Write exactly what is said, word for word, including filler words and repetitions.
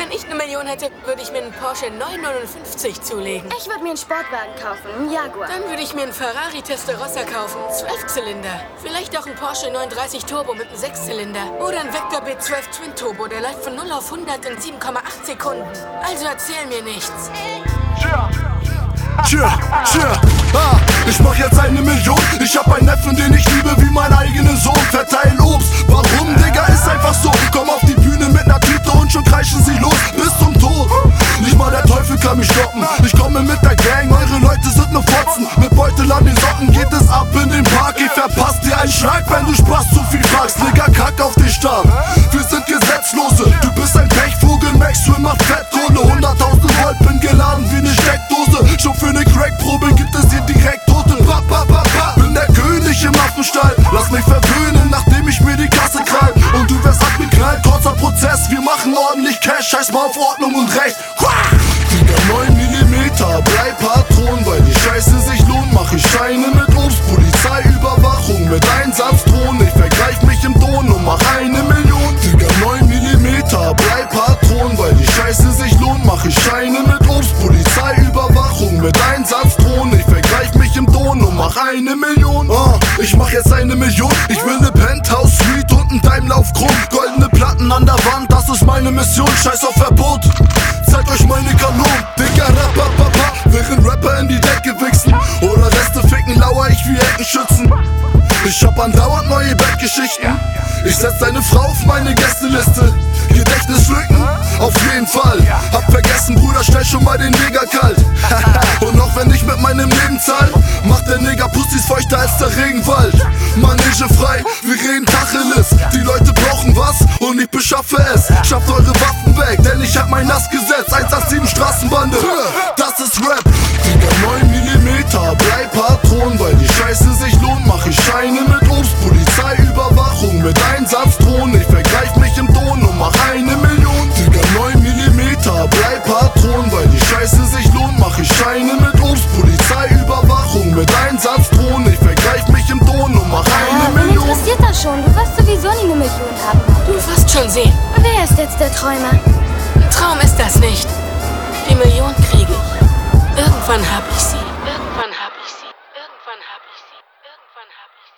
Wenn ich eine Million hätte, würde ich mir einen Porsche neunhundertneunundfünfzig zulegen. Ich würde mir einen Sportwagen kaufen, einen Jaguar. Dann würde ich mir einen Ferrari Testarossa kaufen, Zwölfzylinder. Vielleicht auch einen Porsche neununddreißig Turbo mit einem Sechszylinder. Oder einen Vector B zwölf Twin Turbo, der läuft von null auf hundert in sieben Komma acht Sekunden. Also erzähl mir nichts. Tja, tja, ah, ich mach jetzt eine Million. Ich hab einen Neffen, den ich liebe wie meinen eigenen Sohn. Verteil Obst, warum, Digga, ist einfach so. Komm auf die Bühne mit ner Tüte und schon kreischen sie los bis zum Tod. Nicht mal der Teufel kann mich stoppen. Ich komme mit der Gang, eure Leute sind nur Fotzen. Mit Beutel an den Socken geht es ab in den Park. Ich verpasst dir einen Schlag, wenn du Spaß zu viel fragst. Digga, kack auf den Start. Wir sind Gesetzlose, du bist ein Pechvogel. Maxwell macht Fettkohle, hunderttausend Volt, bin geladen wie ne Steckdose. Schon für ne Crackprobe gibt es hier direkt Tote. Pa, pa, pa, pa. Bin der König im Affenstall. Lass mich verwöhnen, nachdem ich mir die Kasse krall. Und du wirst abgeknallt, kurzer Prozess. Wir machen ordentlich Cash, scheiß mal auf Ordnung und Recht. Digga, neun Millimeter, bleib Patron, weil die Scheiße sich lohnt. Mach ich Scheine mit Obst, Polizeiüberwachung mit Einsatzdrohnen. Ich vergreif mich im Ton und mach eine Million. Digga, neun Millimeter, bleib Patron, weil die Scheiße sich lohnt. Mach ich Scheine mit Obst, Polizeiüberwachung mit Einsatzdrohnen. Ich vergreif mich im Ton und mach eine Million. Ah, ich mach jetzt eine Million. Ich will ne Penthouse Suite und ein Daimler auf Chrom. Goldene Platten an der Wand, das ist meine Mission. Scheiß auf Verbot, zeigt euch meine Kanon. Digga, rapapapa, während Rapper in die Decke wichsen oder Reste ficken, lauer ich wie Heckenschützen. Ich hab andauernd neue Bettgeschichten. Ich setz deine Frau auf meine Gästeliste. Gedächtnislücken, auf jeden Fall. Hab vergessen, Bruder, stell schon mal den Neger kalt. Und auch wenn ich mit meinem Leben zahl, macht der Neger Pussys feuchter als der Regenwald. Manege frei, wir reden Tacheles. Die Leute brauchen was und ich beschaffe es. Schafft eure Waffen weg, denn ich hab mein Nassgesetz. eins acht sieben Straßenbande, das ist Rap. Digga, neun Millimeter, bleib Patron, weil die Scheiße sich lohnt. Mach ich Scheine mit Obst, Polizeiüberwachung mit Einsatzdrohnen. Ich vergreif mich im Ton und mach eine Million. Digga, neun Millimeter, bleib Patron, weil die Scheiße sich lohnt. Mach ich Scheine mit Obst, Polizeiüberwachung mit Einsatzdrohnen. Ich vergreif mich im Ton und mach eine Äh, wen Million. interessiert das schon? Du wirst sowieso nie eine Million haben. Du wirst schon sehen. Wer ist jetzt der Träumer? Ein Traum ist das nicht. Die Million kriege ich. Irgendwann hab ich sie. Irgendwann hab ich sie. Irgendwann hab ich sie. Irgendwann hab ich sie.